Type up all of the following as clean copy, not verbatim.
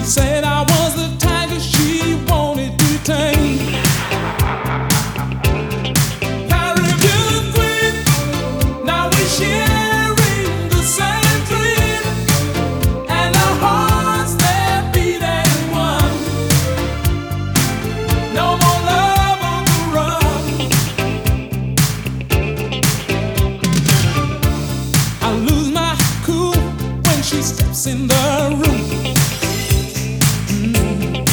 Said I was the tiger she wanted to tame. Caribbean queen, now we're sharing the same dream, and our hearts they're beating one. No more love on the run. I lose my cool when she steps in the room.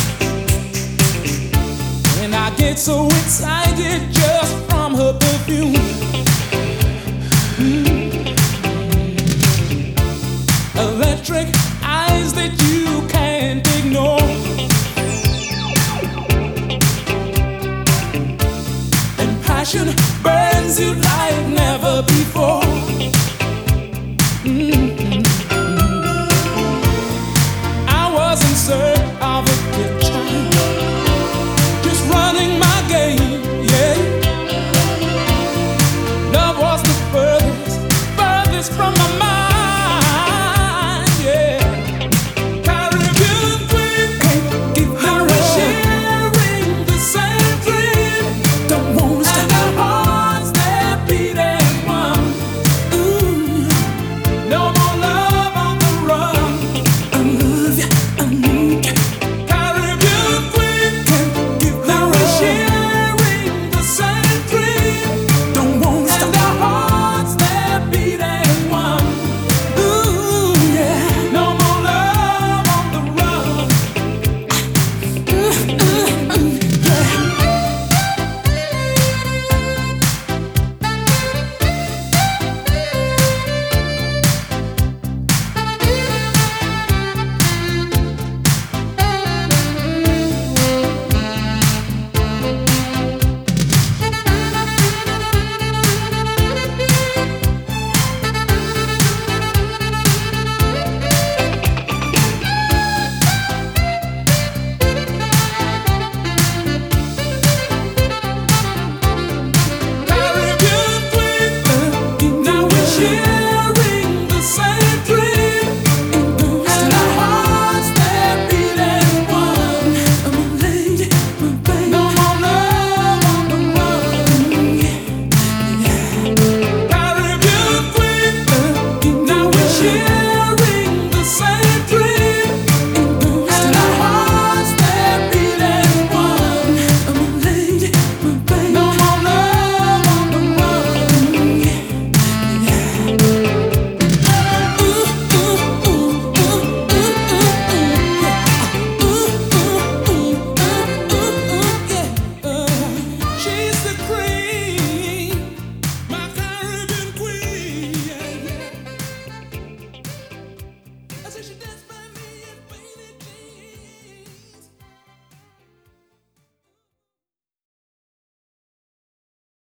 I get so excited just from her perfume.